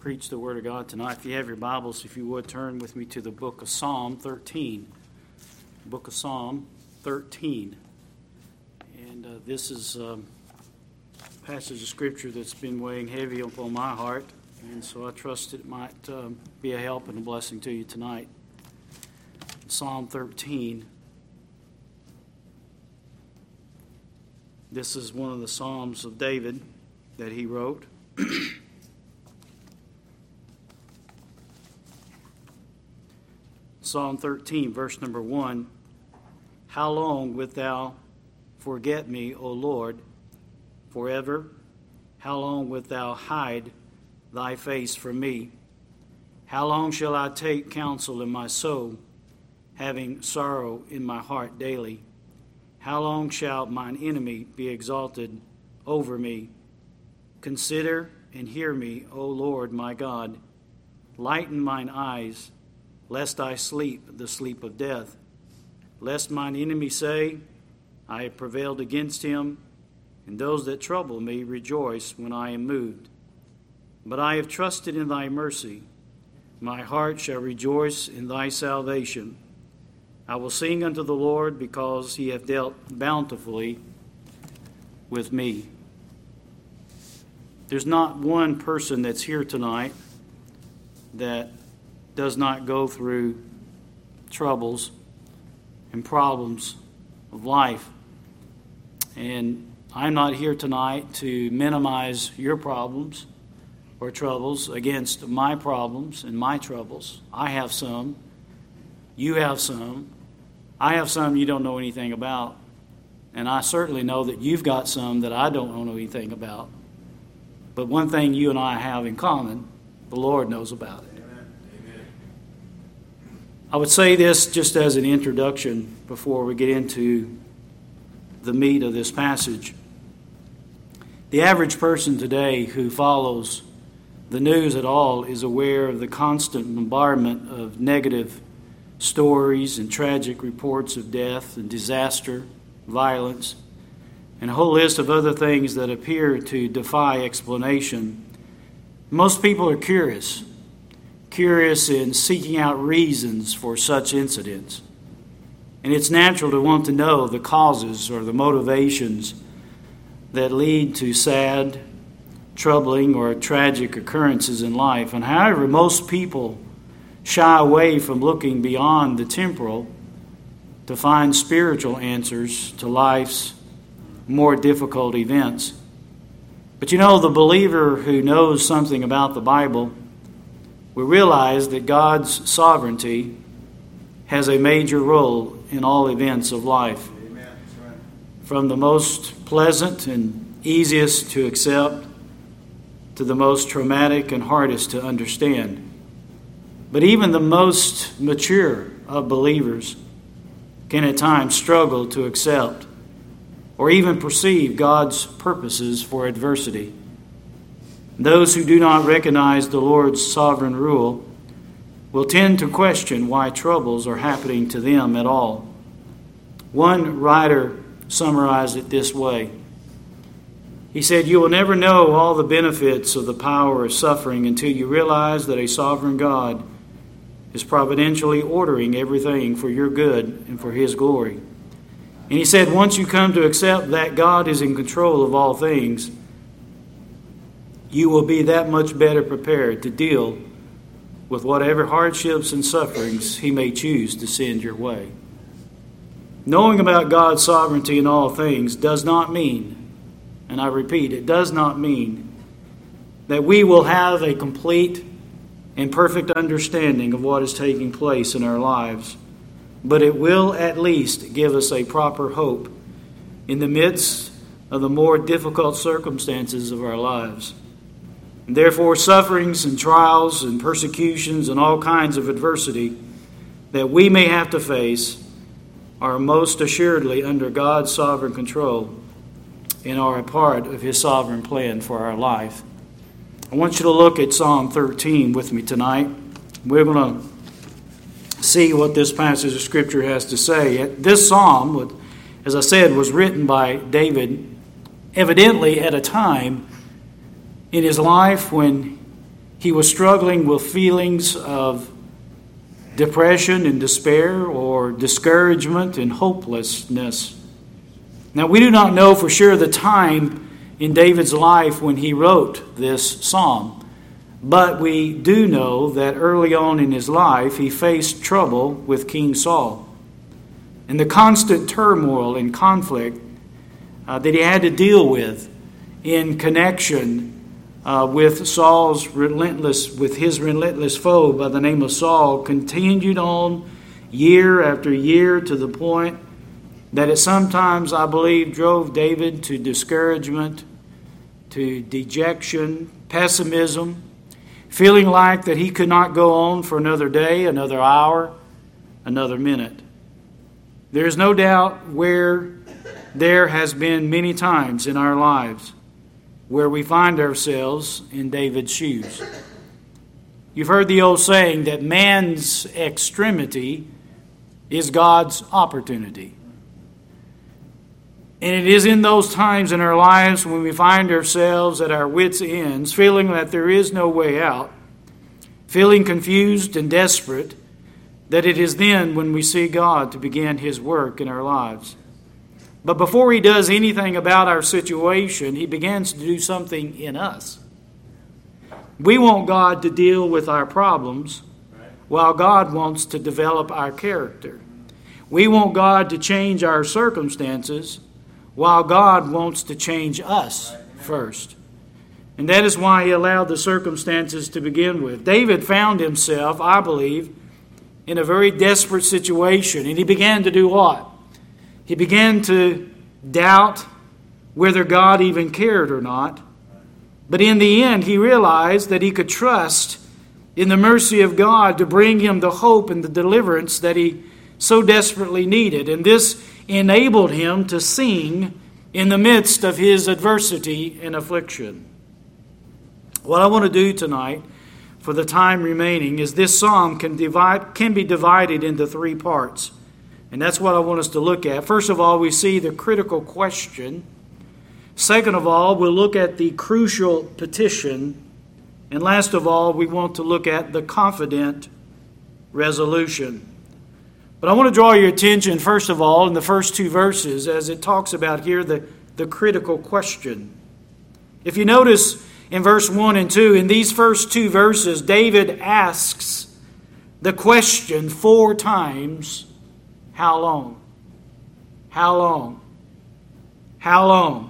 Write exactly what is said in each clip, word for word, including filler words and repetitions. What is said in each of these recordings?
preach the Word of God tonight. If you have your Bibles, if you would, turn with me to the book of Psalm thirteen. Book of Psalm thirteen. And uh, this is um, a passage of Scripture that's been weighing heavy upon my heart. And so I trust it might um, be a help and a blessing to you tonight. Psalm thirteen. This is one of the Psalms of David that he wrote. Psalm thirteen, verse number one. How long wilt thou forget me, O Lord, forever? How long wilt thou hide thy face from me? How long shall I take counsel in my soul, having sorrow in my heart daily? How long shall mine enemy be exalted over me? Consider and hear me, O Lord my God. Lighten mine eyes, lest I sleep the sleep of death. Lest mine enemy say, I have prevailed against him, and those that trouble me rejoice when I am moved. But I have trusted in thy mercy. My heart shall rejoice in thy salvation. I will sing unto the Lord, because he hath dealt bountifully with me. There's not one person that's here tonight that does not go through troubles and problems of life. And I'm not here tonight to minimize your problems or troubles against my problems and my troubles. I have some. You have some. I have some you don't know anything about. And I certainly know that you've got some that I don't know anything about. But one thing you and I have in common, the Lord knows about it. Amen. Amen. I would say this just as an introduction before we get into the meat of this passage. The average person today who follows the news at all is aware of the constant bombardment of negative stories and tragic reports of death and disaster, violence, and a whole list of other things that appear to defy explanation. Most people are curious, curious in seeking out reasons for such incidents. And it's natural to want to know the causes or the motivations that lead to sad, troubling, or tragic occurrences in life. And however, most people shy away from looking beyond the temporal to find spiritual answers to life's more difficult events. But you know, the believer who knows something about the Bible will realize that God's sovereignty has a major role in all events of life. Amen. That's right. From the most pleasant and easiest to accept to the most traumatic and hardest to understand. But even the most mature of believers can at times struggle to accept or even perceive God's purposes for adversity. Those who do not recognize the Lord's sovereign rule will tend to question why troubles are happening to them at all. One writer summarized it this way. He said, "You will never know all the benefits of the power of suffering until you realize that a sovereign God is providentially ordering everything for your good and for His glory." And he said, once you come to accept that God is in control of all things, you will be that much better prepared to deal with whatever hardships and sufferings He may choose to send your way. Knowing about God's sovereignty in all things does not mean, and I repeat, it does not mean that we will have a complete and perfect understanding of what is taking place in our lives. But it will at least give us a proper hope in the midst of the more difficult circumstances of our lives. And therefore, sufferings and trials and persecutions and all kinds of adversity that we may have to face are most assuredly under God's sovereign control and are a part of His sovereign plan for our life. I want you to look at Psalm thirteen with me tonight. We're going to see what this passage of Scripture has to say. This psalm, as I said, was written by David evidently at a time in his life when he was struggling with feelings of depression and despair, or discouragement and hopelessness. Now, we do not know for sure the time in David's life when he wrote this psalm, but we do know that early on in his life he faced trouble with King Saul, and the constant turmoil and conflict uh, that he had to deal with in connection Uh, with Saul's relentless, with his relentless foe by the name of Saul, continued on year after year, to the point that it sometimes, I believe, drove David to discouragement, to dejection, pessimism, feeling like that he could not go on for another day, another hour, another minute. There is no doubt where there has been many times in our lives where we find ourselves in David's shoes. You've heard the old saying that man's extremity is God's opportunity. And it is in those times in our lives when we find ourselves at our wits' ends, feeling that there is no way out, feeling confused and desperate, that it is then when we see God to begin His work in our lives. But before He does anything about our situation, He begins to do something in us. We want God to deal with our problems, while God wants to develop our character. We want God to change our circumstances, while God wants to change us first. And that is why He allowed the circumstances to begin with. David found himself, I believe, in a very desperate situation. And he began to do what? He began to doubt whether God even cared or not. But in the end, he realized that he could trust in the mercy of God to bring him the hope and the deliverance that he so desperately needed. And this enabled him to sing in the midst of his adversity and affliction. What I want to do tonight, for the time remaining, is this psalm can divide, can be divided into three parts. And that's what I want us to look at. First of all, we see the critical question. Second of all, we'll look at the crucial petition. And last of all, we want to look at the confident resolution. But I want to draw your attention, first of all, in the first two verses, as it talks about here the, the critical question. If you notice in verse one and two, in these first two verses, David asks the question four times. How long? How long? How long?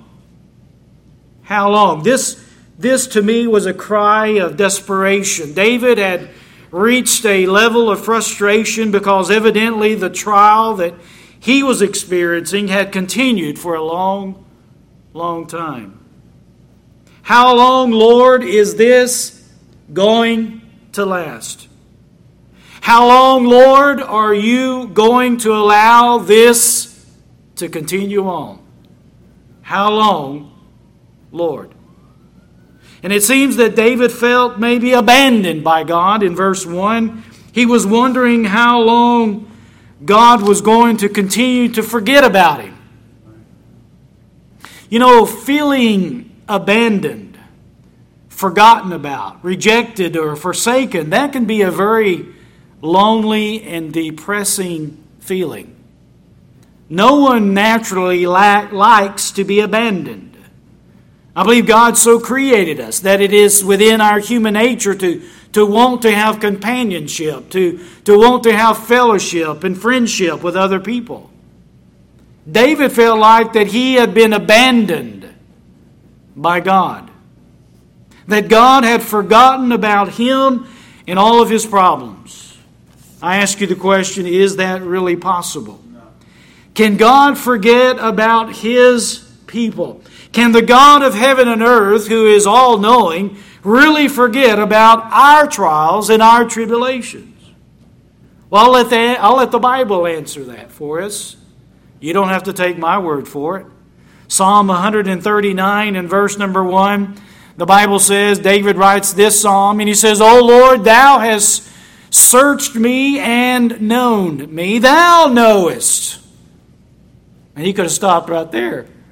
How long? This, this to me was a cry of desperation. David had reached a level of frustration because evidently the trial that he was experiencing had continued for a long, long time. How long, Lord, is this going to last? How long, Lord, are you going to allow this to continue on? How long, Lord? And it seems that David felt maybe abandoned by God in verse one. He was wondering how long God was going to continue to forget about him. You know, feeling abandoned, forgotten about, rejected, or forsaken, that can be a very lonely and depressing feeling. No one naturally la- likes to be abandoned. I believe God so created us that it is within our human nature to, to want to have companionship, to, to want to have fellowship and friendship with other people. David felt like that he had been abandoned by God, that God had forgotten about him and all of his problems. I ask you the question, is that really possible? No. Can God forget about His people? Can the God of heaven and earth, who is all-knowing, really forget about our trials and our tribulations? Well, I'll let, the, I'll let the Bible answer that for us. You don't have to take my word for it. Psalm one thirty-nine and verse number one, the Bible says, David writes this psalm, and he says, O Lord, Thou hast searched me and known me. Thou knowest. And he could have stopped right there. Amen.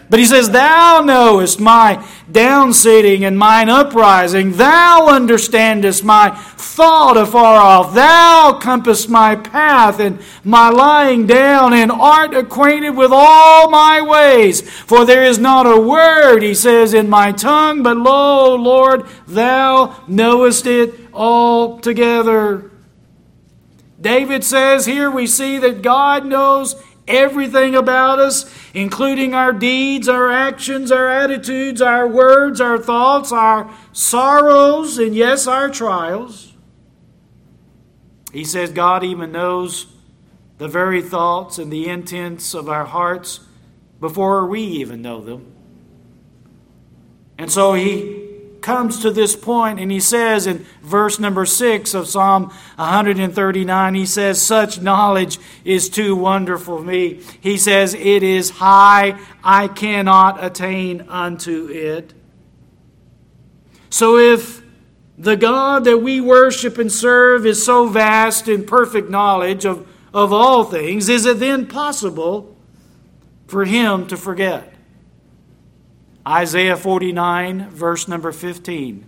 But he says, Thou knowest my downsitting and mine uprising. Thou understandest my thought afar off. Thou compassest my path and my lying down, and art acquainted with all my ways. For there is not a word, he says, in my tongue, but lo, Lord, Thou knowest it altogether. David says here we see that God knows everything about us, including our deeds, our actions, our attitudes, our words, our thoughts, our sorrows, and yes, our trials. He says God even knows the very thoughts and the intents of our hearts before we even know them. And so he comes to this point and he says in verse number six of Psalm one thirty-nine, he says, such knowledge is too wonderful for me. He says, it is high, I cannot attain unto it. So if the God that we worship and serve is so vast in perfect knowledge of, of all things, is it then possible for him to forget? Isaiah forty-nine, verse number fifteen,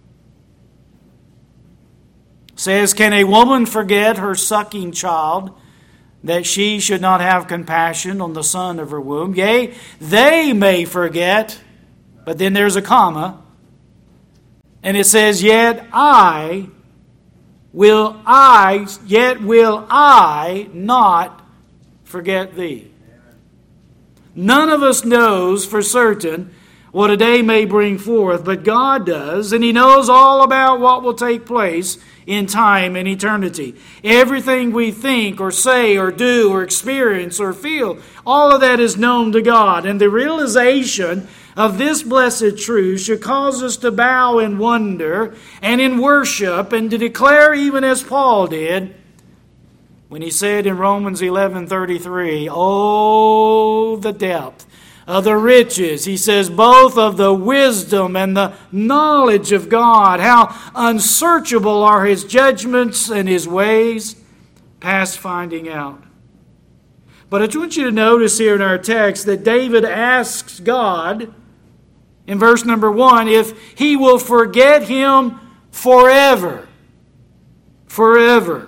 says, can a woman forget her sucking child, that she should not have compassion on the son of her womb? Yea, they may forget, but then there's a comma, and it says, yet I will I, yet will I not forget thee. None of us knows for certain what a day may bring forth, but God does, and He knows all about what will take place in time and eternity. Everything we think or say or do or experience or feel, all of that is known to God. And the realization of this blessed truth should cause us to bow in wonder and in worship and to declare, even as Paul did, when he said in Romans eleven thirty-three, oh, the depth of the riches, he says, both of the wisdom and the knowledge of God. How unsearchable are His judgments and His ways, past finding out. But I want you to notice here in our text that David asks God, in verse number one, if He will forget him forever. Forever.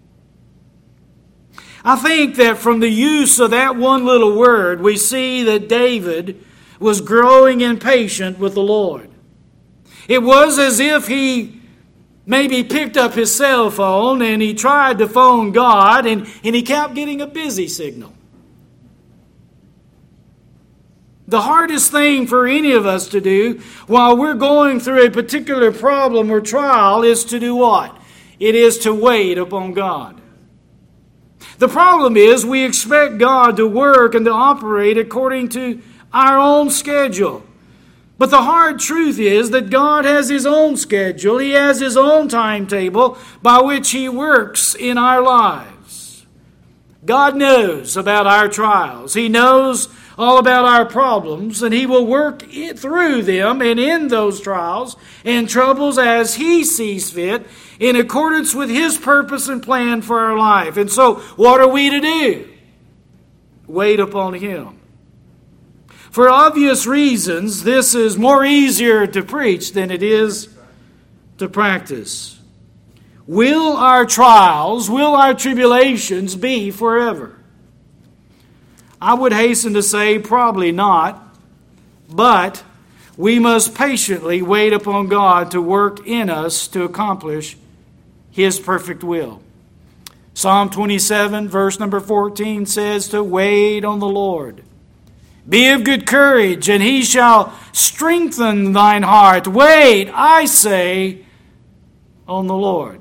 I think that from the use of that one little word, we see that David was growing impatient with the Lord. It was as if he maybe picked up his cell phone and he tried to phone God and, and he kept getting a busy signal. The hardest thing for any of us to do while we're going through a particular problem or trial is to do what? It is to wait upon God. The problem is we expect God to work and to operate according to our own schedule. But the hard truth is that God has His own schedule. He has His own timetable by which He works in our lives. God knows about our trials. He knows all about our problems, and He will work through them and in those trials and troubles as He sees fit, in accordance with His purpose and plan for our life. And so, what are we to do? Wait upon Him. For obvious reasons, this is more easier to preach than it is to practice. Will our trials, will our tribulations be forever? I would hasten to say probably not, but we must patiently wait upon God to work in us to accomplish His perfect will. Psalm twenty-seven, verse number fourteen says to wait on the Lord. Be of good courage, and He shall strengthen thine heart. Wait, I say, on the Lord.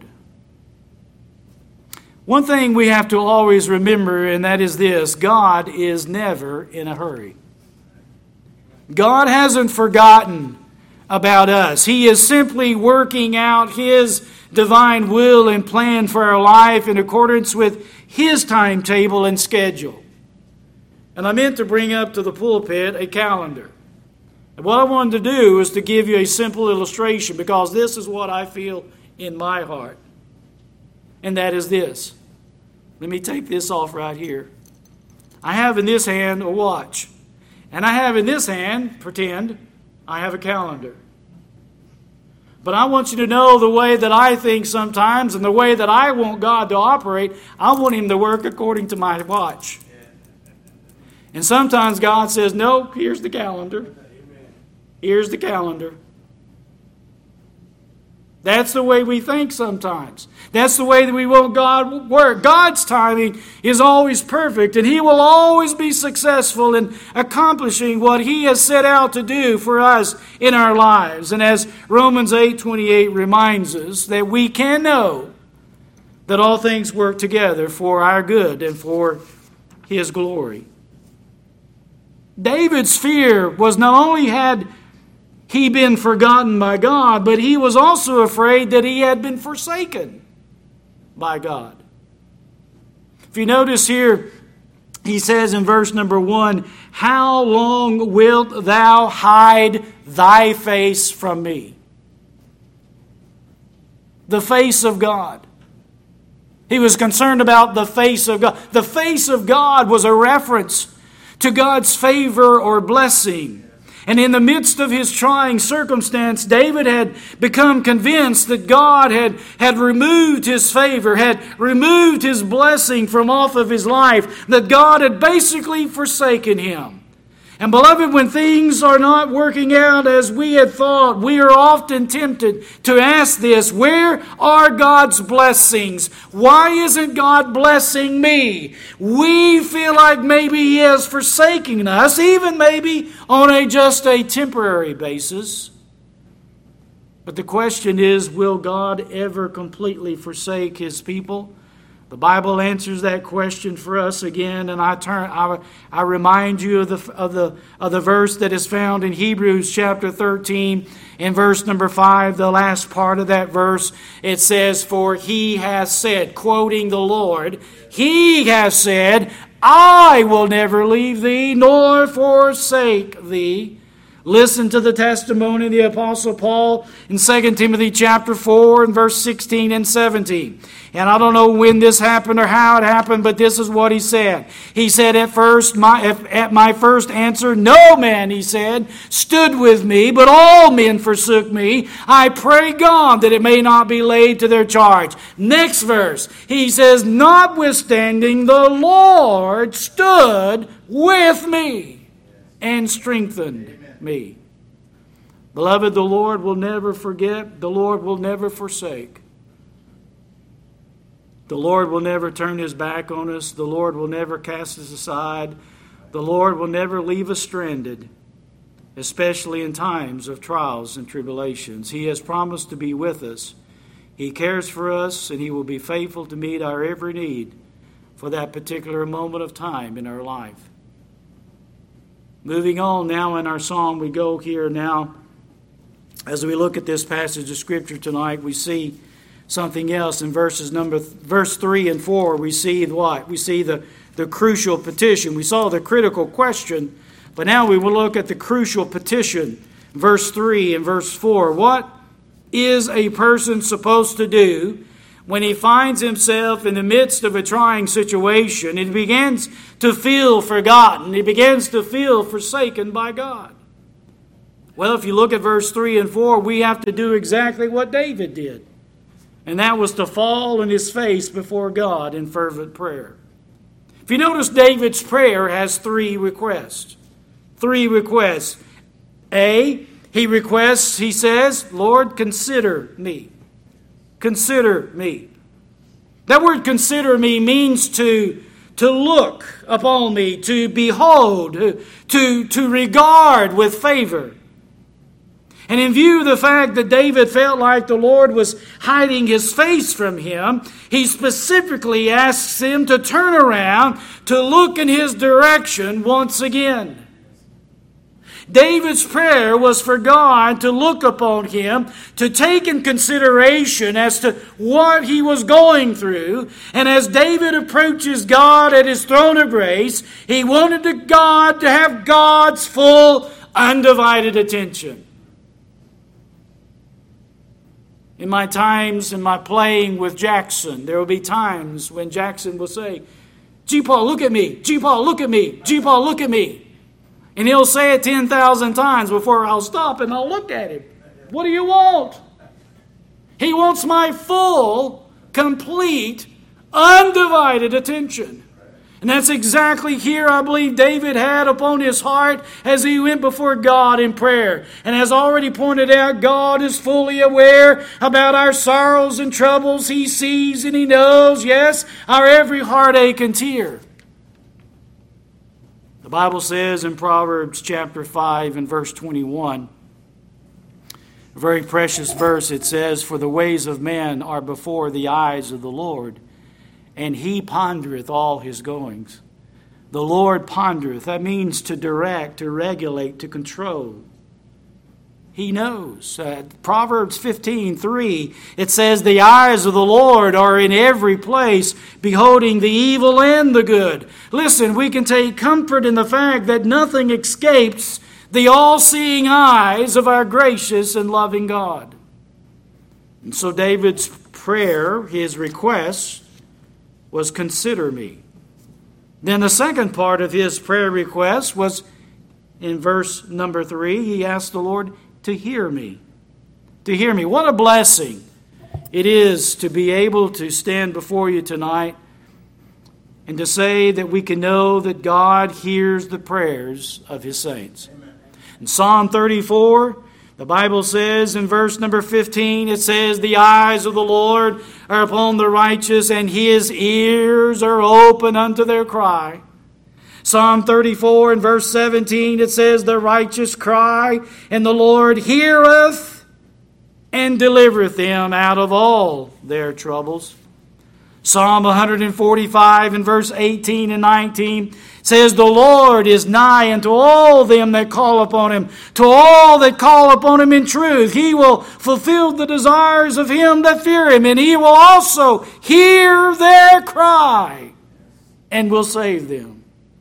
One thing we have to always remember, and that is this: God is never in a hurry. God hasn't forgotten about us. He is simply working out His divine will and plan for our life in accordance with His timetable and schedule. And I meant to bring up to the pulpit a calendar. And what I wanted to do is to give you a simple illustration, because this is what I feel in my heart. And that is this. Let me take this off right here. I have in this hand a watch. And I have in this hand, pretend, I have a calendar. But I want you to know the way that I think sometimes and the way that I want God to operate, I want Him to work according to my watch. And sometimes God says, no, here's the calendar. Here's the calendar. That's the way we think sometimes. That's the way that we want God to work. God's timing is always perfect, and He will always be successful in accomplishing what He has set out to do for us in our lives. And as Romans eight twenty-eight reminds us, that we can know that all things work together for our good and for His glory. David's fear was not only had he been forgotten by God, but he was also afraid that he had been forsaken by God. If you notice here, he says in verse number one, how long wilt thou hide thy face from me? The face of God. He was concerned about the face of God. The face of God was a reference to God's favor or blessing. And in the midst of his trying circumstance, David had become convinced that God had, had removed his favor, had removed his blessing from off of his life, that God had basically forsaken him. And beloved, when things are not working out as we had thought, we are often tempted to ask this, where are God's blessings? Why isn't God blessing me? We feel like maybe He has forsaken us, even maybe on a just a temporary basis. But the question is, will God ever completely forsake His people? The Bible answers that question for us again, and I turn. I, I remind you of the of the of the verse that is found in Hebrews chapter thirteen, in verse number five. The last part of that verse, it says, "For He has said," quoting the Lord, "He has said, I will never leave thee nor forsake thee." Listen to the testimony of the Apostle Paul in Second Timothy chapter four and verse sixteen and seventeen. And I don't know when this happened or how it happened, but this is what he said. He said, at first, my, at my first answer, no man, he said, stood with me, but all men forsook me. I pray God that it may not be laid to their charge. Next verse, he says, notwithstanding, the Lord stood with me and strengthened me. Beloved, the Lord will never forget. The Lord will never forsake. The Lord will never turn His back on us. The Lord will never cast us aside. The Lord will never leave us stranded, especially in times of trials and tribulations. He has promised to be with us. He cares for us, and He will be faithful to meet our every need for that particular moment of time in our life. Moving on now in our psalm, we go here now. As we look at this passage of Scripture tonight, we see something else in verses number verse three and four. We see what? We see the, the crucial petition. We saw the critical question, but now we will look at the crucial petition. Verse three and verse four. What is a person supposed to do when he finds himself in the midst of a trying situation? He begins to feel forgotten. He begins to feel forsaken by God. Well, if you look at verse three and four, we have to do exactly what David did. And that was to fall on his face before God in fervent prayer. If you notice, David's prayer has three requests. Three requests. A, he requests, he says, Lord, consider me. Consider me. That word consider me means to, to look upon me, to behold, to, to regard with favor. And in view of the fact that David felt like the Lord was hiding His face from him, he specifically asks him to turn around to look in his direction once again. David's prayer was for God to look upon him, to take in consideration as to what he was going through. And as David approaches God at His throne of grace, he wanted to God to have God's full, undivided attention. In my times, in my playing with Jackson, there will be times when Jackson will say, G. Paul, look at me. G. Paul, look at me. G. Paul, look at me. And he'll say it ten thousand times before I'll stop and I'll look at him. What do you want? He wants my full, complete, undivided attention. And that's exactly here I believe David had upon his heart as he went before God in prayer. And as already pointed out, God is fully aware about our sorrows and troubles. He sees and He knows, yes, our every heartache and tear. The Bible says in Proverbs chapter five and verse twenty-one, a very precious verse, it says, "For the ways of men are before the eyes of the Lord, and He pondereth all His goings." The Lord pondereth. That means to direct, to regulate, to control. He knows. Uh, Proverbs fifteen three, it says, "The eyes of the Lord are in every place, beholding the evil and the good." Listen, we can take comfort in the fact that nothing escapes the all-seeing eyes of our gracious and loving God. And so David's prayer, his request, was, "Consider me." Then the second part of his prayer request was in verse number three. He asked the Lord to hear me. To hear me. What a blessing it is to be able to stand before you tonight and to say that we can know that God hears the prayers of His saints. In Psalm thirty-four, the Bible says in verse number fifteen, it says, "The eyes of the Lord are upon the righteous, and His ears are open unto their cry." Psalm thirty-four and verse seventeen, it says, "The righteous cry, and the Lord heareth and delivereth them out of all their troubles." Psalm one forty-five and verse eighteen and nineteen says, "The Lord is nigh unto all them that call upon Him, to all that call upon Him in truth. He will fulfill the desires of him that fear Him, and He will also hear their cry and will save them."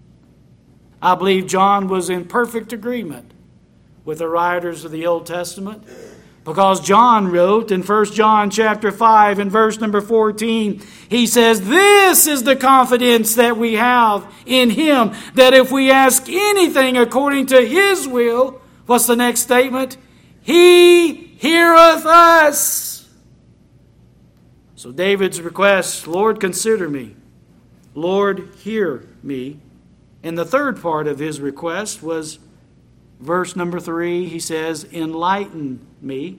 I believe John was in perfect agreement with the writers of the Old Testament, because John wrote in First John chapter five and verse number fourteen, he says, "This is the confidence that we have in Him, that if we ask anything according to His will," what's the next statement? "He heareth us." So David's request, "Lord, consider me. Lord, hear me." And the third part of his request was verse number three. He says, "Enlighten me."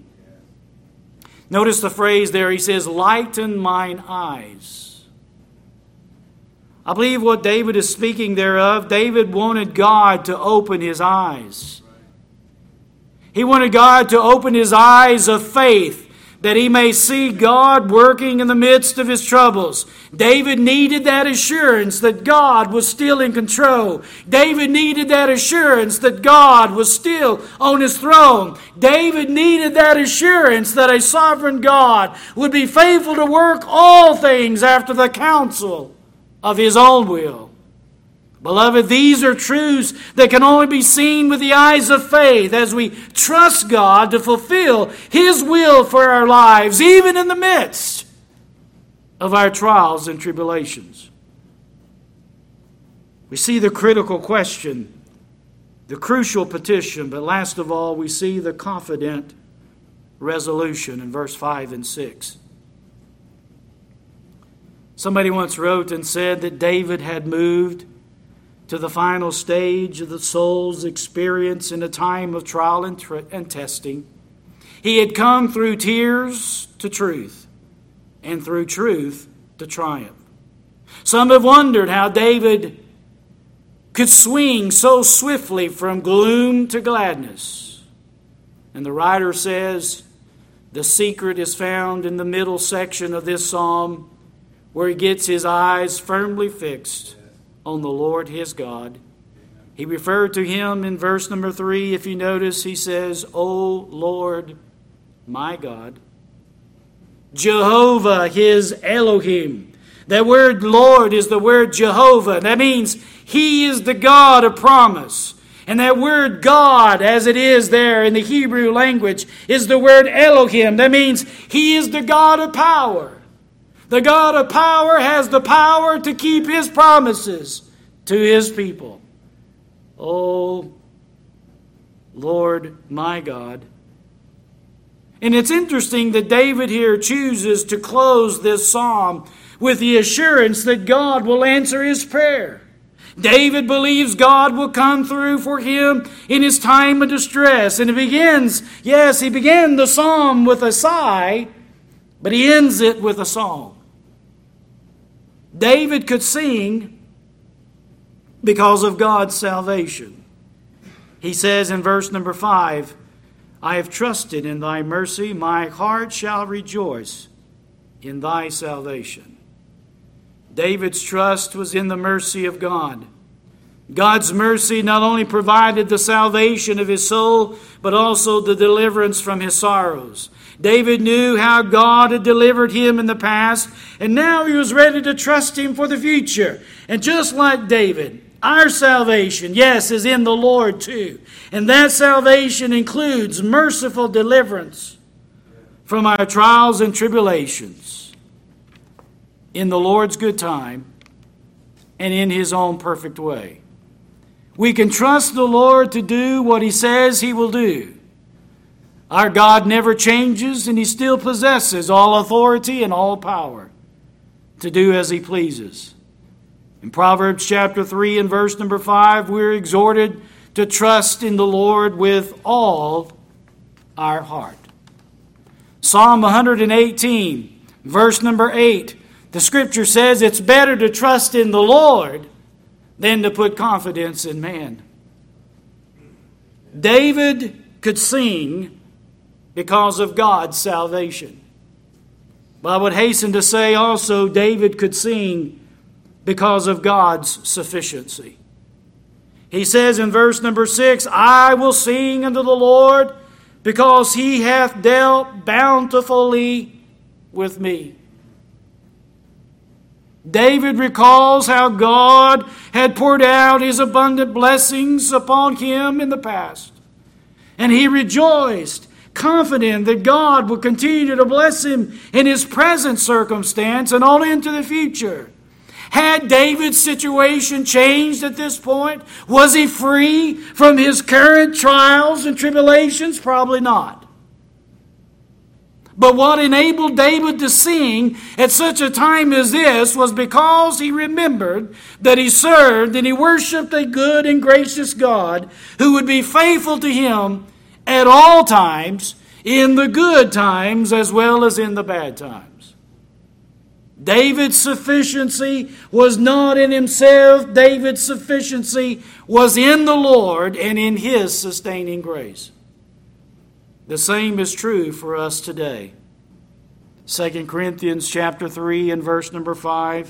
Notice the phrase there. He says, "Lighten mine eyes." I believe what David is speaking thereof, David wanted God to open his eyes. He wanted God to open his eyes of faith, that he may see God working in the midst of his troubles. David needed that assurance that God was still in control. David needed that assurance that God was still on His throne. David needed that assurance that a sovereign God would be faithful to work all things after the counsel of His own will. Beloved, these are truths that can only be seen with the eyes of faith as we trust God to fulfill His will for our lives, even in the midst of our trials and tribulations. We see the critical question, the crucial petition, but last of all, we see the confident resolution in verse five and six. Somebody once wrote and said that David had moved to the final stage of the soul's experience in a time of trial and, tr- and testing. He had come through tears to truth, and through truth to triumph. Some have wondered how David could swing so swiftly from gloom to gladness. And the writer says the secret is found in the middle section of this psalm, where he gets his eyes firmly fixed on the Lord his God. He referred to Him in verse number three. If you notice, he says, "O Lord, my God." Jehovah, his Elohim. That word Lord is the word Jehovah. That means He is the God of promise. And that word God, as it is there in the Hebrew language, is the word Elohim. That means He is the God of power. The God of power has the power to keep His promises to His people. Oh, Lord my God. And it's interesting that David here chooses to close this psalm with the assurance that God will answer his prayer. David believes God will come through for him in his time of distress. And it begins, yes, he began the psalm with a sigh, but he ends it with a song. David could sing because of God's salvation. He says in verse number five, I have trusted in thy mercy, my heart shall rejoice in thy salvation. David's trust was in the mercy of God. God's mercy not only provided the salvation of his soul, but also the deliverance from his sorrows. David knew how God had delivered him in the past, and now he was ready to trust him for the future. And just like David, our salvation, yes, is in the Lord too. And that salvation includes merciful deliverance from our trials and tribulations in the Lord's good time and in his own perfect way. We can trust the Lord to do what he says he will do. Our God never changes, and he still possesses all authority and all power to do as he pleases. In Proverbs chapter three and verse number five, we're exhorted to trust in the Lord with all our heart. Psalm one eighteen, verse number eight, the scripture says it's better to trust in the Lord than to put confidence in man. David could sing because of God's salvation. But I would hasten to say also David could sing because of God's sufficiency. He says in verse number six, I will sing unto the Lord because he hath dealt bountifully with me. David recalls how God had poured out his abundant blessings upon him in the past. And he rejoiced, confident that God would continue to bless him in his present circumstance and on into the future. Had David's situation changed at this point? Was he free from his current trials and tribulations? Probably not. But what enabled David to sing at such a time as this was because he remembered that he served and he worshiped a good and gracious God who would be faithful to him at all times, in the good times as well as in the bad times. David's sufficiency was not in himself. David's sufficiency was in the Lord and in his sustaining grace. The same is true for us today. Second Corinthians chapter three and verse number five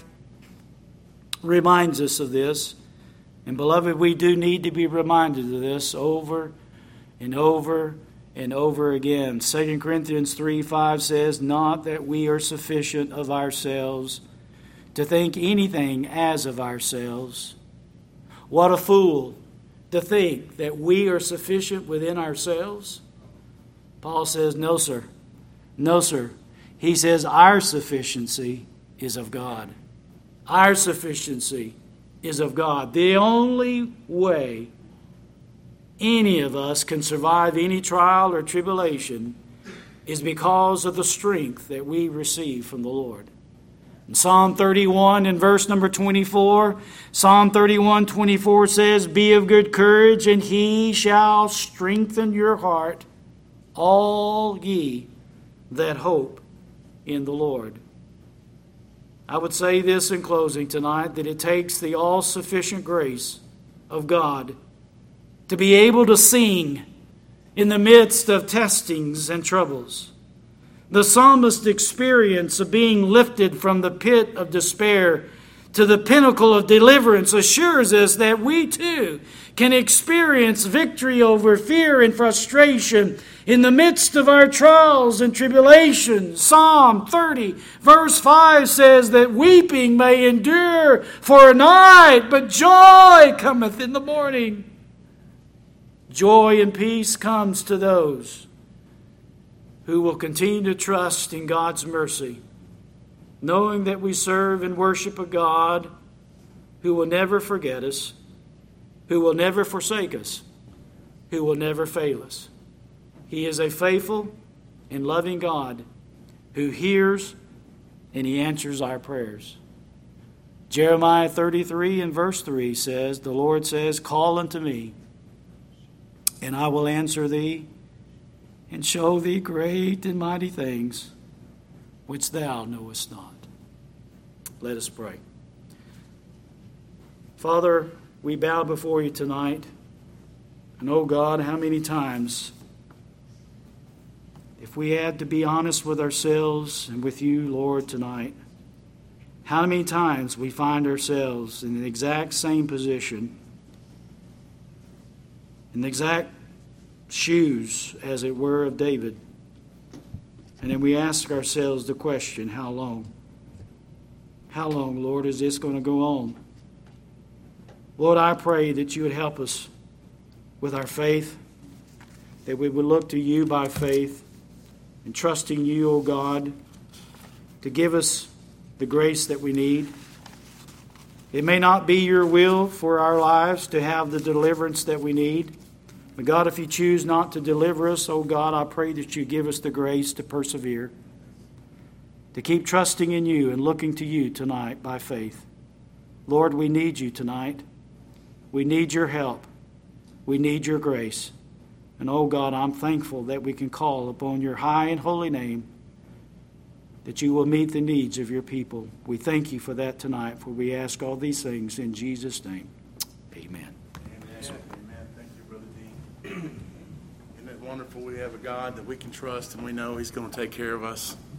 reminds us of this. And beloved, we do need to be reminded of this over and over and over again. Second Corinthians three five says, not that we are sufficient of ourselves to think anything as of ourselves. What a fool to think that we are sufficient within ourselves. Paul says, no, sir. No, sir. He says, our sufficiency is of God. Our sufficiency is of God. The only way any of us can survive any trial or tribulation is because of the strength that we receive from the Lord. In Psalm thirty-one and verse number twenty-four, Psalm thirty-one twenty-four says, be of good courage, and he shall strengthen your heart, all ye that hope in the Lord. I would say this in closing tonight, that it takes the all-sufficient grace of God to be able to sing in the midst of testings and troubles. The psalmist's experience of being lifted from the pit of despair to the pinnacle of deliverance assures us that we too can experience victory over fear and frustration in the midst of our trials and tribulations. Psalm thirty, verse five says that weeping may endure for a night, but joy cometh in the morning. Joy and peace comes to those who will continue to trust in God's mercy, knowing that we serve and worship a God who will never forget us, who will never forsake us, who will never fail us. He is a faithful and loving God who hears and He answers our prayers. Jeremiah thirty-three and verse three says, the Lord says, call unto me, and I will answer thee, and show thee great and mighty things which thou knowest not. Let us pray. Father, we bow before you tonight. And oh God, how many times, if we had to be honest with ourselves and with you, Lord, tonight, how many times we find ourselves in the exact same position, in the exact shoes, as it were, of David. And then we ask ourselves the question, how long? How long, Lord, is this going to go on? Lord, I pray that you would help us with our faith, that we would look to you by faith and trusting you, O God, to give us the grace that we need. It may not be your will for our lives to have the deliverance that we need. But God, if you choose not to deliver us, oh God, I pray that you give us the grace to persevere, to keep trusting in you and looking to you tonight by faith. Lord, we need you tonight. We need your help. We need your grace. And oh God, I'm thankful that we can call upon your high and holy name, that you will meet the needs of your people. We thank you for that tonight, for we ask all these things in Jesus' name. Amen. Isn't it wonderful we have a God that we can trust and we know He's going to take care of us?